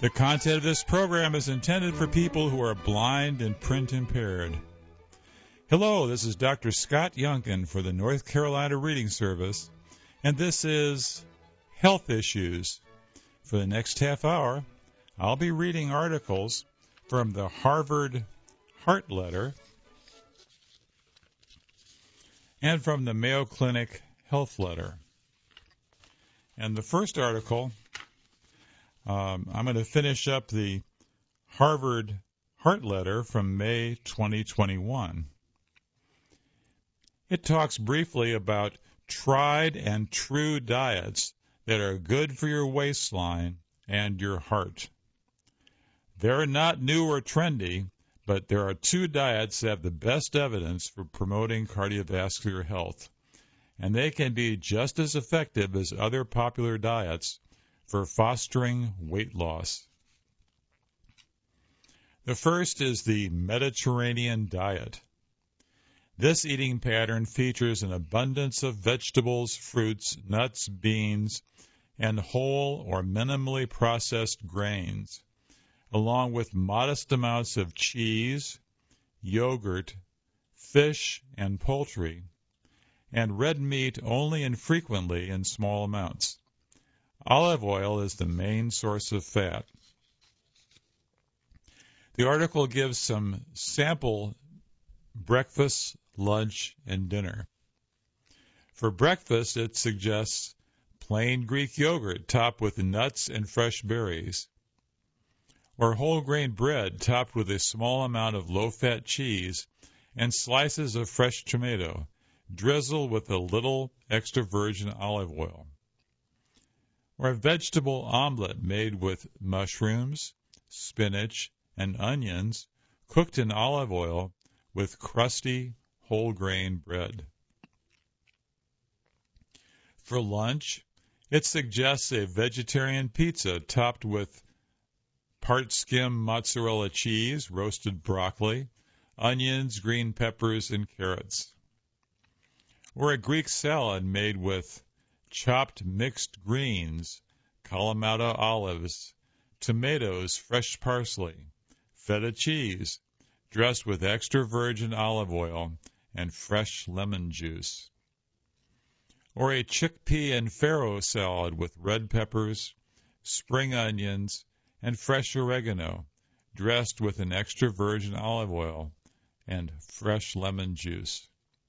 The content of this program is intended for people who are blind and print impaired. Hello, this is Dr. Scott Youngkin for the North Carolina Reading Service, and this is Health Issues. For the next half hour, I'll be reading articles from the Harvard Heart Letter and from the Mayo Clinic Health Letter. And the first article, I'm going to finish up the Harvard Heart Letter from May 2021. It talks briefly about tried and true diets that are good for your waistline and your heart. They're not new or trendy, but there are two diets that have the best evidence for promoting cardiovascular health, and they can be just as effective as other popular diets for fostering weight loss. The first is the Mediterranean diet. This eating pattern features an abundance of vegetables, fruits, nuts, beans, and whole or minimally processed grains, along with modest amounts of cheese, yogurt, fish, and poultry, and red meat only infrequently in small amounts. Olive oil is the main source of fat. The article gives some sample breakfast, lunch, and dinner. For breakfast, it suggests plain Greek yogurt topped with nuts and fresh berries, or whole grain bread topped with a small amount of low-fat cheese and slices of fresh tomato, drizzled with a little extra virgin olive oil. Or a vegetable omelet made with mushrooms, spinach, and onions, cooked in olive oil with crusty whole grain bread. For lunch, it suggests a vegetarian pizza topped with part skim mozzarella cheese, roasted broccoli, onions, green peppers, and carrots. Or a Greek salad made with chopped mixed greens, Kalamata olives, tomatoes, fresh parsley, feta cheese, dressed with extra virgin olive oil and fresh lemon juice. Or a chickpea and farro salad with red peppers, spring onions, and fresh oregano, dressed with an extra virgin olive oil and fresh lemon juice.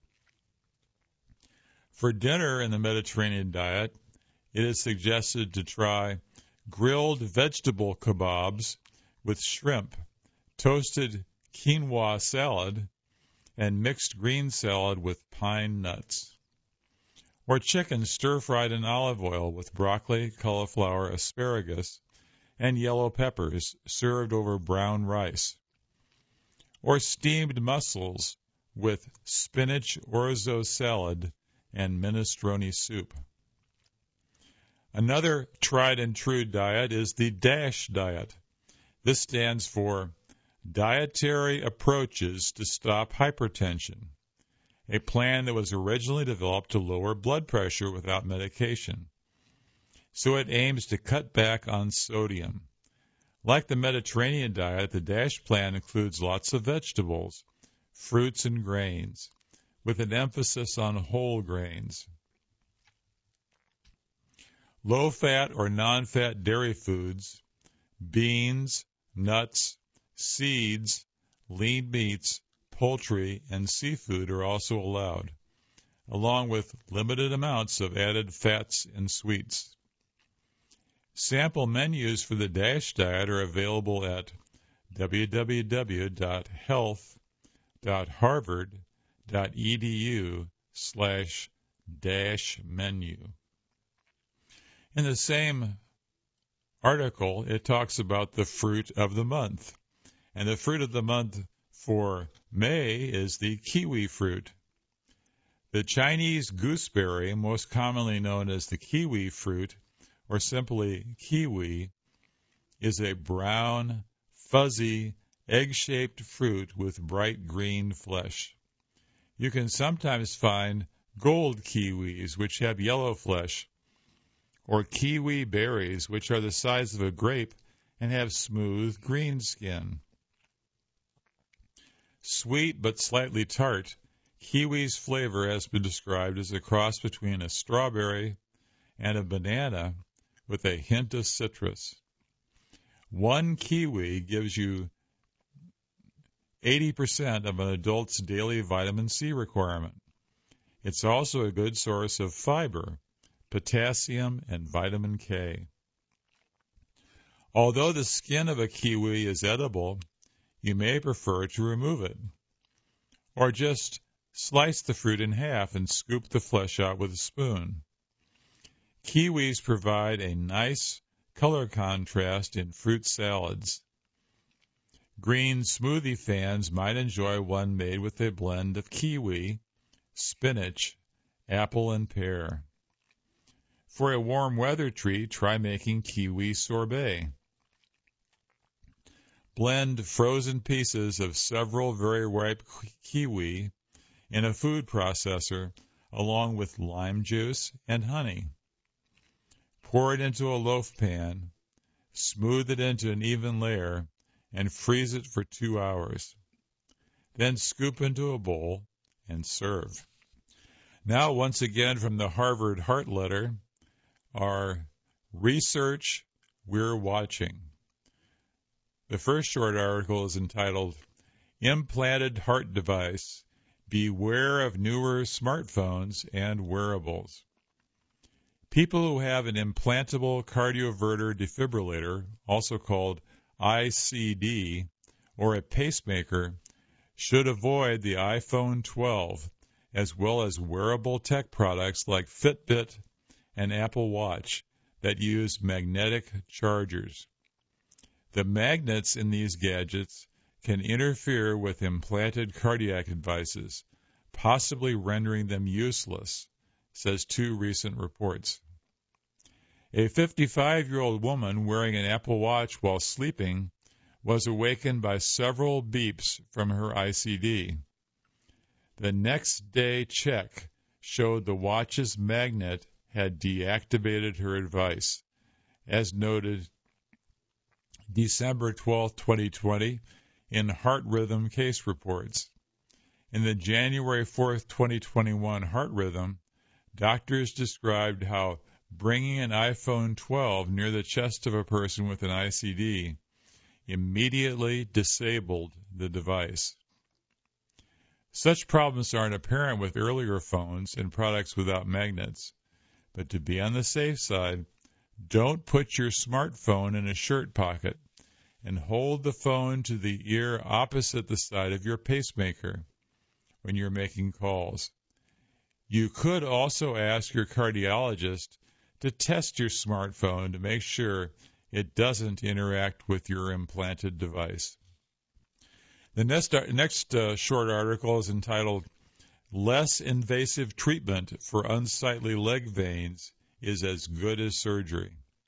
For dinner in the Mediterranean diet, it is suggested to try grilled vegetable kebabs with shrimp, toasted quinoa salad, and mixed green salad with pine nuts. Or chicken stir-fried in olive oil with broccoli, cauliflower, asparagus, and yellow peppers served over brown rice. Or steamed mussels with spinach orzo salad and minestrone soup. Another tried and true diet is the DASH diet. This stands for Dietary Approaches to Stop Hypertension, a plan that was originally developed to lower blood pressure without medication. So it aims to cut back on sodium. Like the Mediterranean diet, the DASH plan includes lots of vegetables, fruits, and grains, with an emphasis on whole grains. Low-fat or non-fat dairy foods, beans, nuts, seeds, lean meats, poultry, and seafood are also allowed, along with limited amounts of added fats and sweets. Sample menus for the DASH diet are available at www.health.harvard.edu/DASH-menu. In the same article, it talks about the fruit of the month. And the fruit of the month for May is the kiwi fruit. The Chinese gooseberry, most commonly known as the kiwi fruit, or simply kiwi, is a brown, fuzzy, egg-shaped fruit with bright green flesh. You can sometimes find gold kiwis, which have yellow flesh, or kiwi berries, which are the size of a grape and have smooth green skin. Sweet but slightly tart, kiwi's flavor has been described as a cross between a strawberry and a banana with a hint of citrus. One kiwi gives you 80% of an adult's daily vitamin C requirement. It's also a good source of fiber, potassium, and vitamin K. Although the skin of a kiwi is edible, you may prefer to remove it, or just slice the fruit in half and scoop the flesh out with a spoon. Kiwis provide a nice color contrast in fruit salads. Green smoothie fans might enjoy one made with a blend of kiwi, spinach, apple, and pear. For a warm weather treat, try making kiwi sorbet. Blend frozen pieces of several very ripe kiwi in a food processor along with lime juice and honey. Pour it into a loaf pan, smooth it into an even layer, and freeze it for 2 hours. Then scoop into a bowl and serve. Now, once again from the Harvard Heart Letter, our research we're watching. The first short article is entitled, Implanted Heart Device, Beware of Newer Smartphones and Wearables. People who have an implantable cardioverter defibrillator, also called ICD, or a pacemaker, should avoid the iPhone 12, as well as wearable tech products like Fitbit and Apple Watch that use magnetic chargers. The magnets in these gadgets can interfere with implanted cardiac devices, possibly rendering them useless, says 2 recent reports. A 55-year-old woman wearing an Apple Watch while sleeping was awakened by several beeps from her ICD. The next day check showed the watch's magnet had deactivated her device, as noted December 12, 2020, in Heart Rhythm case reports. In the January 4, 2021 Heart Rhythm, doctors described how bringing an iPhone 12 near the chest of a person with an ICD immediately disabled the device. Such problems aren't apparent with earlier phones and products without magnets, but to be on the safe side, don't put your smartphone in a shirt pocket and hold the phone to the ear opposite the side of your pacemaker when you're making calls. You could also ask your cardiologist to test your smartphone to make sure it doesn't interact with your implanted device. The next short article is entitled, Less Invasive Treatment for Unsightly Leg Veins is as Good as Surgery.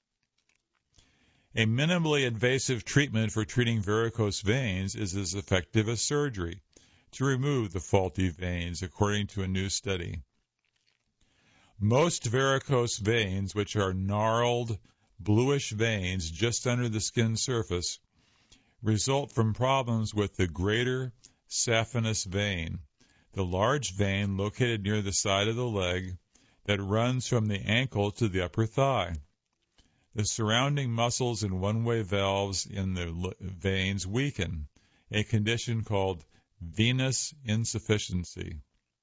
A minimally invasive treatment for treating varicose veins is as effective as surgery to remove the faulty veins, according to a new study. Most varicose veins, which are gnarled, bluish veins just under the skin surface, result from problems with the greater saphenous vein, the large vein located near the side of the leg that runs from the ankle to the upper thigh. The surrounding muscles and one-way valves in the veins weaken, a condition called venous insufficiency.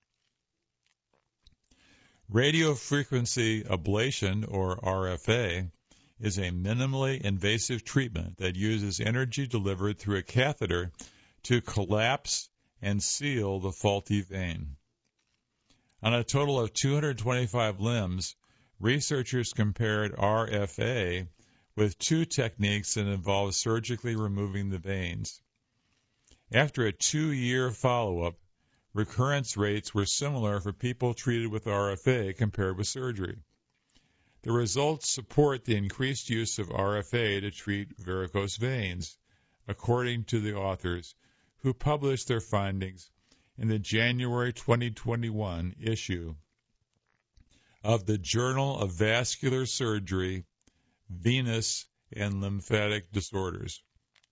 Radiofrequency ablation, or RFA, is a minimally invasive treatment that uses energy delivered through a catheter to collapse and seal the faulty vein. On a total of 225 limbs, researchers compared RFA with 2 techniques that involve surgically removing the veins. After a 2-year follow-up, recurrence rates were similar for people treated with RFA compared with surgery. The results support the increased use of RFA to treat varicose veins, according to the authors, who published their findings in the January 2021 issue of the Journal of Vascular Surgery, Venous and lymphatic disorders.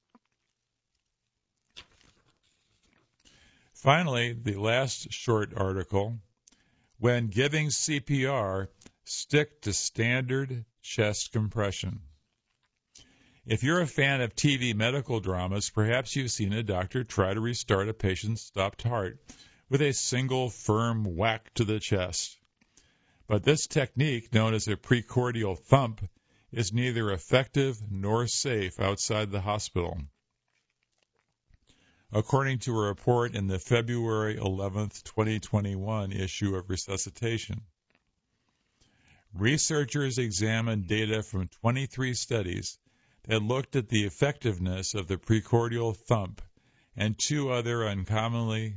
Finally, the last short article, when giving CPR, stick to standard chest compression. If you're a fan of TV medical dramas, perhaps you've seen a doctor try to restart a patient's stopped heart with a single firm whack to the chest. But this technique, known as a precordial thump, is neither effective nor safe outside the hospital, according to a report in the February 11, 2021 issue of Resuscitation. Researchers examined data from 23 studies that looked at the effectiveness of the precordial thump and two other uncommon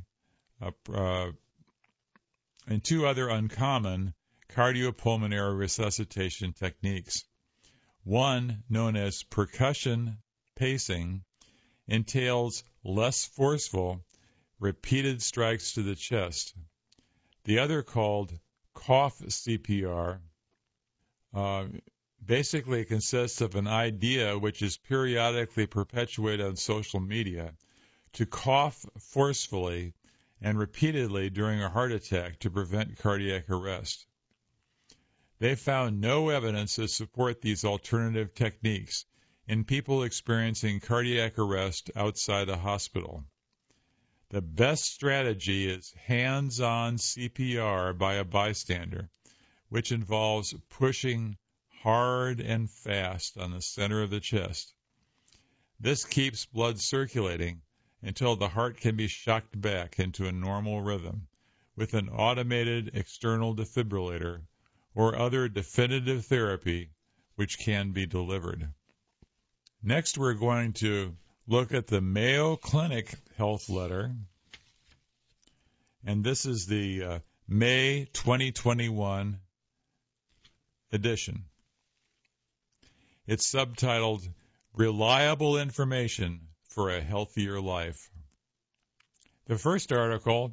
cardiopulmonary resuscitation techniques. One, known as percussion pacing, entails less forceful, repeated strikes to the chest. The other, called cough CPR, basically consists of an idea which is periodically perpetuated on social media to cough forcefully and repeatedly during a heart attack to prevent cardiac arrest. They found no evidence to support these alternative techniques in people experiencing cardiac arrest outside a hospital. The best strategy is hands-on CPR by a bystander, which involves pushing hard and fast on the center of the chest. This keeps blood circulating until the heart can be shocked back into a normal rhythm with an automated external defibrillator or other definitive therapy which can be delivered. Next, we're going to look at the Mayo Clinic Health Letter, and this is the May 2021 edition. It's subtitled, Reliable Information for a Healthier Life. The first article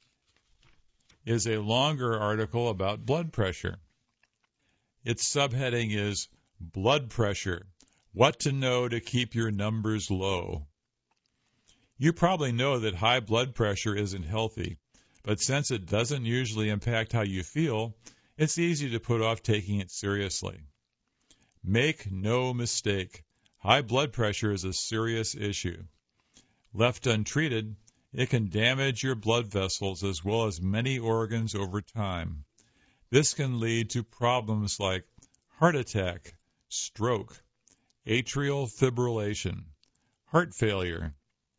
is a longer article about blood pressure. Its subheading is Blood Pressure, What to Know to Keep Your Numbers Low. You probably know that high blood pressure isn't healthy, but since it doesn't usually impact how you feel, it's easy to put off taking it seriously. Make no mistake, high blood pressure is a serious issue. Left untreated, it can damage your blood vessels as well as many organs over time. This can lead to problems like heart attack, stroke, atrial fibrillation, heart failure,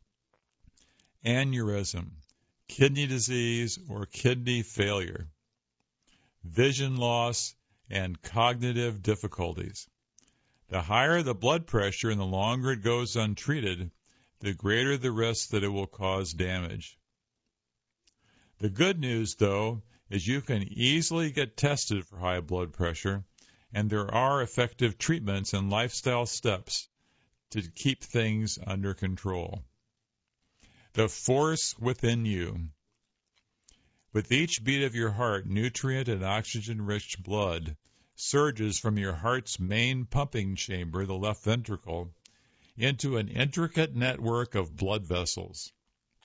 aneurysm, kidney disease or kidney failure, vision loss, and cognitive difficulties. The higher the blood pressure and the longer it goes untreated, the greater the risk that it will cause damage. The good news, though, is you can easily get tested for high blood pressure, and there are effective treatments and lifestyle steps to keep things under control. The force within you. With each beat of your heart, nutrient and oxygen-rich blood surges from your heart's main pumping chamber, the left ventricle, into an intricate network of blood vessels.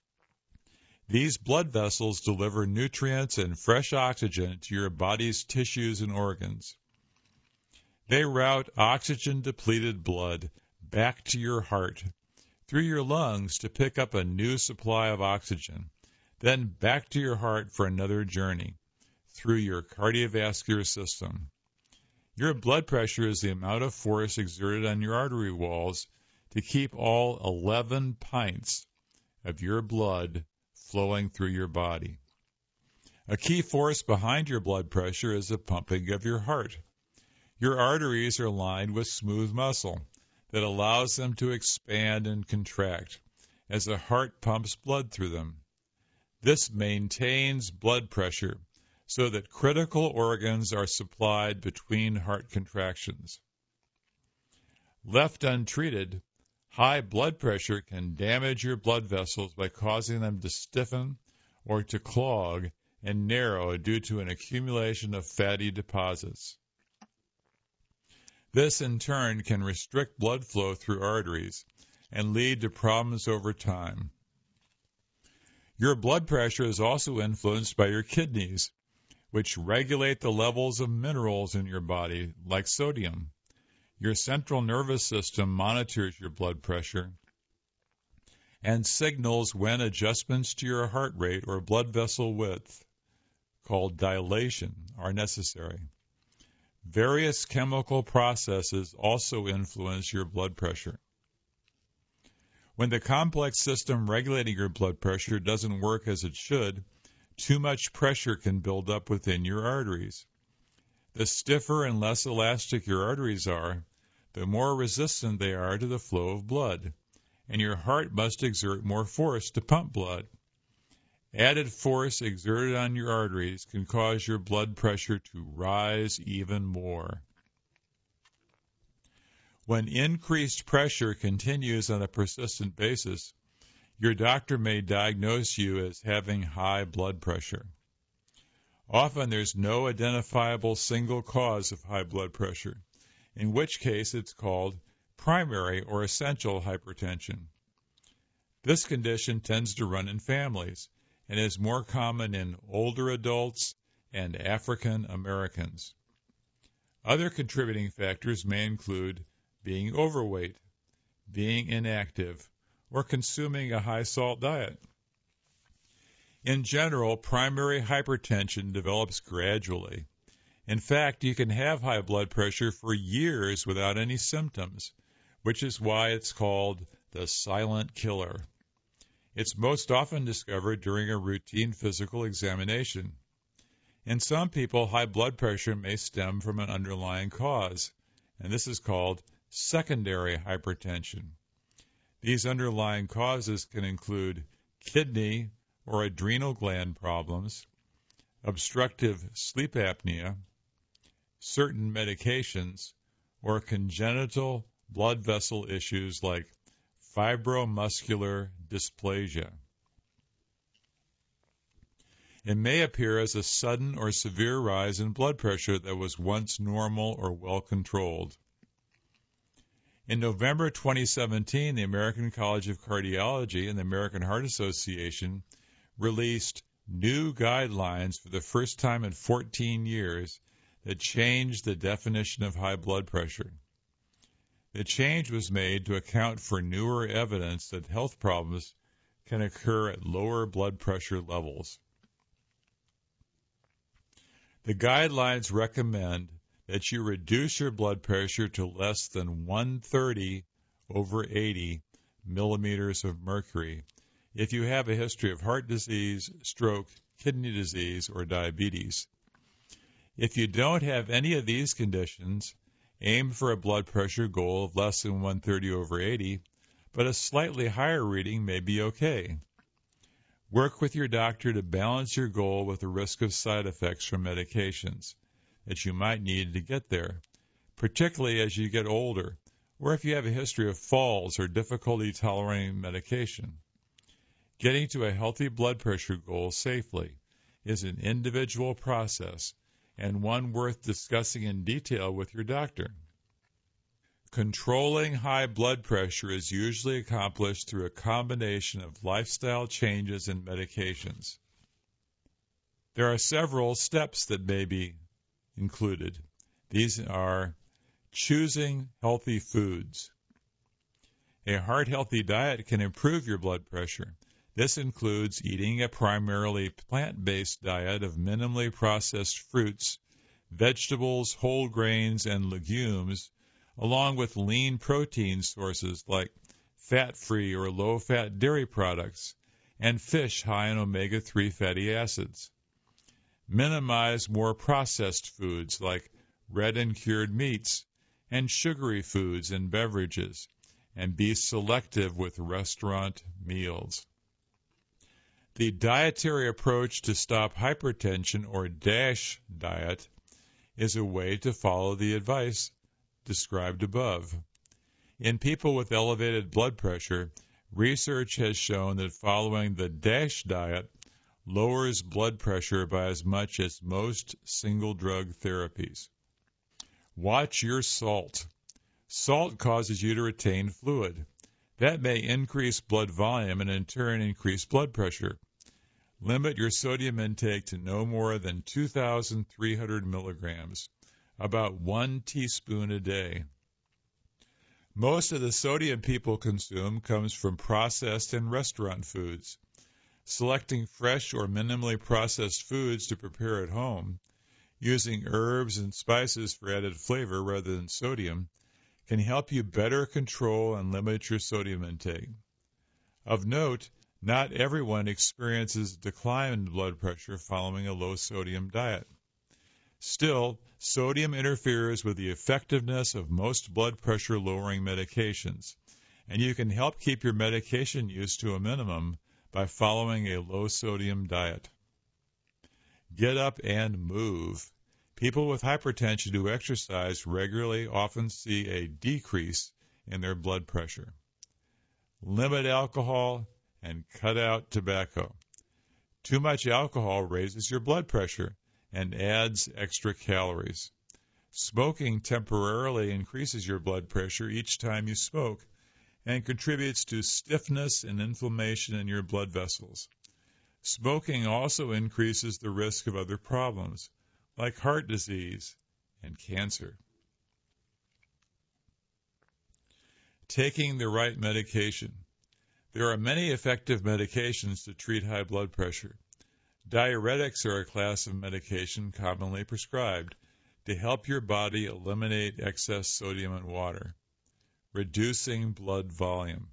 These blood vessels deliver nutrients and fresh oxygen to your body's tissues and organs. They route oxygen-depleted blood back to your heart through your lungs to pick up a new supply of oxygen, then back to your heart for another journey through your cardiovascular system. Your blood pressure is the amount of force exerted on your artery walls to keep all 11 pints of your blood flowing through your body. A key force behind your blood pressure is the pumping of your heart. Your arteries are lined with smooth muscle that allows them to expand and contract as the heart pumps blood through them. This maintains blood pressure so that critical organs are supplied between heart contractions. Left untreated, high blood pressure can damage your blood vessels by causing them to stiffen or to clog and narrow due to an accumulation of fatty deposits. This, in turn, can restrict blood flow through arteries and lead to problems over time. Your blood pressure is also influenced by your kidneys, which regulate the levels of minerals in your body, like sodium. Your central nervous system monitors your blood pressure and signals when adjustments to your heart rate or blood vessel width, called dilation, are necessary. Various chemical processes also influence your blood pressure. When the complex system regulating your blood pressure doesn't work as it should, too much pressure can build up within your arteries. The stiffer and less elastic your arteries are, the more resistant they are to the flow of blood, and your heart must exert more force to pump blood. Added force exerted on your arteries can cause your blood pressure to rise even more. When increased pressure continues on a persistent basis, your doctor may diagnose you as having high blood pressure. Often there's no identifiable single cause of high blood pressure, in which case it's called primary or essential hypertension. This condition tends to run in families and is more common in older adults and African Americans. Other contributing factors may include being overweight, being inactive, or consuming a high-salt diet. In general, primary hypertension develops gradually. In fact, you can have high blood pressure for years without any symptoms, which is why it's called the silent killer. It's most often discovered during a routine physical examination. In some people, high blood pressure may stem from an underlying cause, and this is called secondary hypertension. These underlying causes can include kidney or adrenal gland problems, obstructive sleep apnea, certain medications, or congenital blood vessel issues like fibromuscular dysplasia. It may appear as a sudden or severe rise in blood pressure that was once normal or well controlled. In November 2017, the American College of Cardiology and the American Heart Association released new guidelines for the first time in 14 years that changed the definition of high blood pressure. The change was made to account for newer evidence that health problems can occur at lower blood pressure levels. The guidelines recommend that you reduce your blood pressure to less than 130/80 millimeters of mercury if you have a history of heart disease, stroke, kidney disease, or diabetes. If you don't have any of these conditions, aim for a blood pressure goal of less than 130/80, but a slightly higher reading may be okay. Work with your doctor to balance your goal with the risk of side effects from medications that you might need to get there, particularly as you get older, or if you have a history of falls or difficulty tolerating medication. Getting to a healthy blood pressure goal safely is an individual process and one worth discussing in detail with your doctor. Controlling high blood pressure is usually accomplished through a combination of lifestyle changes and medications. There are several steps that may be included. These are choosing healthy foods. A heart-healthy diet can improve your blood pressure. This includes eating a primarily plant-based diet of minimally processed fruits, vegetables, whole grains, and legumes, along with lean protein sources like fat-free or low-fat dairy products, and fish high in omega-3 fatty acids. Minimize more processed foods like red and cured meats and sugary foods and beverages, and be selective with restaurant meals. The dietary approach to stop hypertension, or DASH diet, is a way to follow the advice described above. In people with elevated blood pressure, research has shown that following the DASH diet lowers blood pressure by as much as most single drug therapies. Watch your salt. Salt causes you to retain fluid. That may increase blood volume and in turn increase blood pressure. Limit your sodium intake to no more than 2,300 milligrams, about 1 teaspoon a day. Most of the sodium people consume comes from processed and restaurant foods. Selecting fresh or minimally processed foods to prepare at home, using herbs and spices for added flavor rather than sodium, can help you better control and limit your sodium intake. Of note, not everyone experiences decline in blood pressure following a low-sodium diet. Still, sodium interferes with the effectiveness of most blood pressure-lowering medications, and you can help keep your medication use to a minimum by following a low-sodium diet. Get up and move. People with hypertension who exercise regularly often see a decrease in their blood pressure. Limit alcohol and cut out tobacco. Too much alcohol raises your blood pressure and adds extra calories. Smoking temporarily increases your blood pressure each time you smoke and contributes to stiffness and inflammation in your blood vessels. Smoking also increases the risk of other problems, like heart disease and cancer. Taking the right medication. There are many effective medications to treat high blood pressure. Diuretics are a class of medication commonly prescribed to help your body eliminate excess sodium in water, reducing blood volume.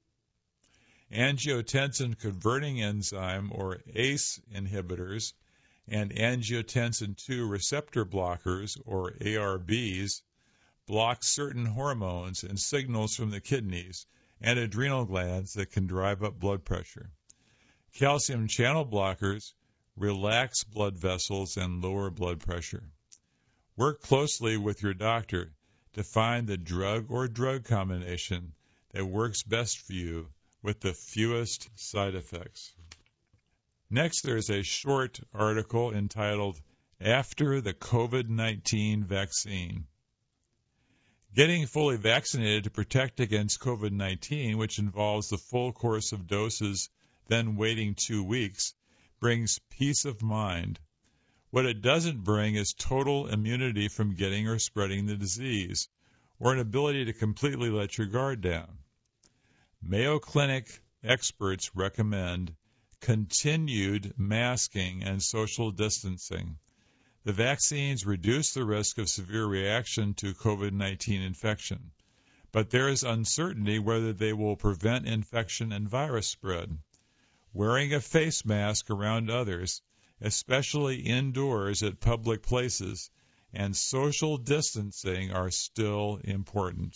Angiotensin-converting enzyme, or ACE inhibitors, and angiotensin II receptor blockers, or ARBs, block certain hormones and signals from the kidneys and adrenal glands that can drive up blood pressure. Calcium channel blockers relax blood vessels and lower blood pressure. Work closely with your doctor to find the drug or drug combination that works best for you with the fewest side effects. Next, there's a short article entitled, After the COVID-19 Vaccine. Getting fully vaccinated to protect against COVID-19, which involves the full course of doses, then waiting 2 weeks, brings peace of mind. What it doesn't bring is total immunity from getting or spreading the disease, or an ability to completely let your guard down. Mayo Clinic experts recommend continued masking and social distancing. The vaccines reduce the risk of severe reaction to COVID-19 infection, but there is uncertainty whether they will prevent infection and virus spread. Wearing a face mask around others, especially indoors at public places, and social distancing are still important.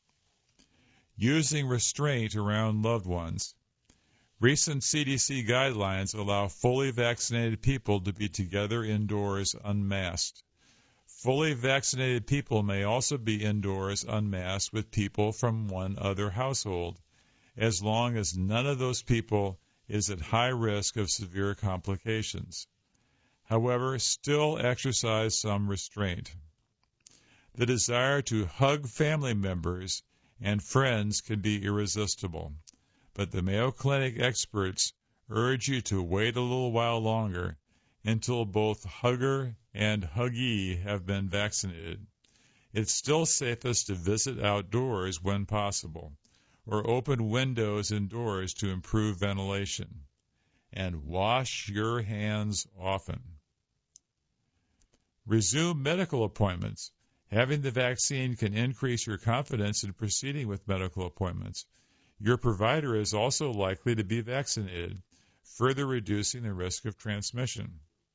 Using restraint around loved ones. Recent CDC guidelines allow fully vaccinated people to be together indoors unmasked. Fully vaccinated people may also be indoors unmasked with people from one other household, as long as none of those people is at high risk of severe complications. However, still exercise some restraint. The desire to hug family members and friends can be irresistible, but the Mayo Clinic experts urge you to wait a little while longer until both hugger and huggee have been vaccinated. It's still safest to visit outdoors when possible, or open windows and doors to improve ventilation. And wash your hands often. Resume medical appointments. Having the vaccine can increase your confidence in proceeding with medical appointments. Your provider is also likely to be vaccinated, further reducing the risk of transmission.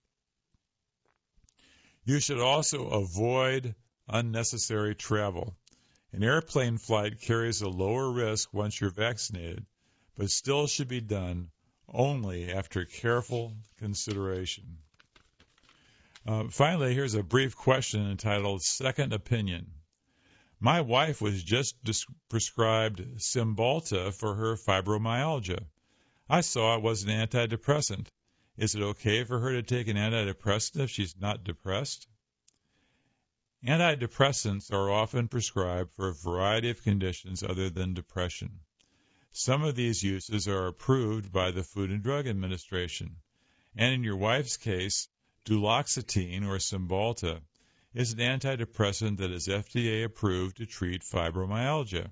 You should also avoid unnecessary travel. An airplane flight carries a lower risk once you're vaccinated, but still should be done only after careful consideration. Finally, here's a brief question entitled Second Opinion. My wife was just prescribed Cymbalta for her fibromyalgia. I saw it was an antidepressant. Is it okay for her to take an antidepressant if she's not depressed? Antidepressants are often prescribed for a variety of conditions other than depression. Some of these uses are approved by the Food and Drug Administration, and in your wife's case, duloxetine or Cymbalta is an antidepressant that is FDA approved to treat fibromyalgia.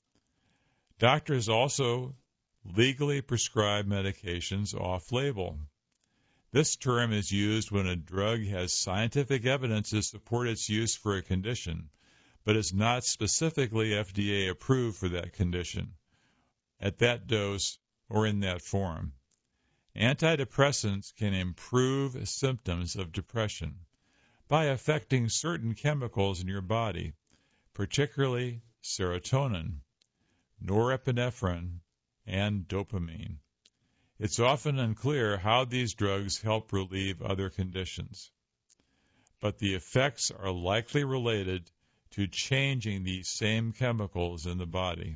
Doctors also legally prescribe medications off-label. This term is used when a drug has scientific evidence to support its use for a condition, but is not specifically FDA approved for that condition, at that dose or in that form. Antidepressants can improve symptoms of depression by affecting certain chemicals in your body, particularly serotonin, norepinephrine, and dopamine. It's often unclear how these drugs help relieve other conditions, but the effects are likely related to changing these same chemicals in the body.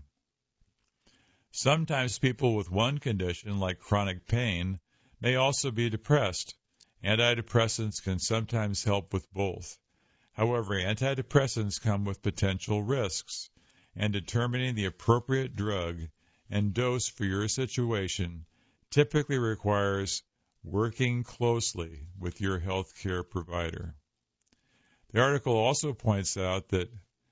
Sometimes people with one condition, like chronic pain, may also be depressed. Antidepressants can sometimes help with both. However, antidepressants come with potential risks, and determining the appropriate drug and dose for your situation typically requires working closely with your health care provider. The article also points out that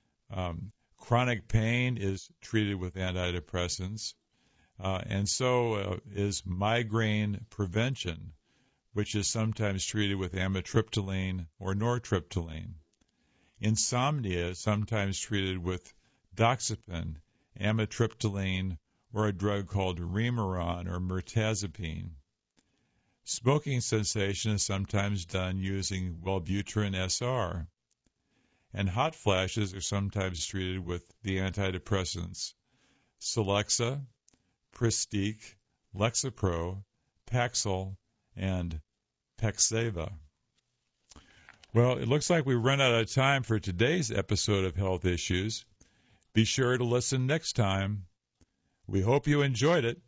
chronic pain is treated with antidepressants, and so is migraine prevention, which is sometimes treated with amitriptyline or nortriptyline. Insomnia is sometimes treated with doxepin, amitriptyline, or a drug called Remeron or mirtazapine. Smoking cessation is sometimes done using Wellbutrin SR. And hot flashes are sometimes treated with the antidepressants Celexa, Pristiq, Lexapro, Paxil, and Paxeva. Well, it looks like we've run out of time for today's episode of Health Issues. Be sure to listen next time. We hope you enjoyed it.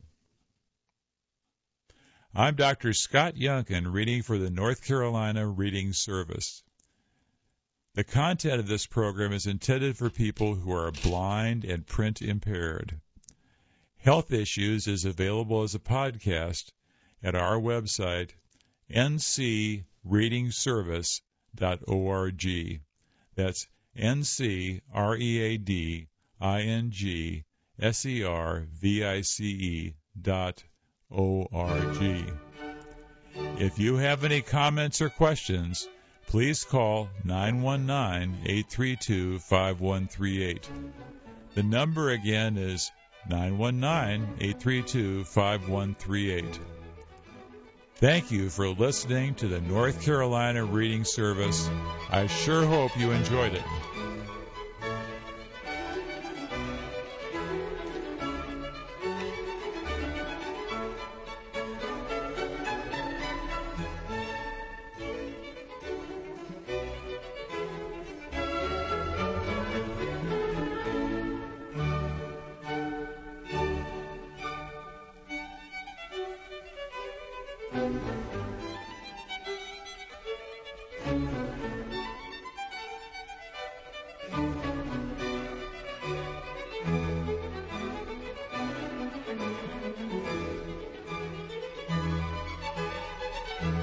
I'm Dr. Scott Yunkin, reading for the North Carolina Reading Service. The content of this program is intended for people who are blind and print impaired. Health Issues is available as a podcast at our website, ncreadingservice.org. That's ncreadingservice.org. If you have any comments or questions, please call 919-832-5138. The number again is 919-832-5138. Thank you for listening to the North Carolina Reading Service. I sure hope you enjoyed it.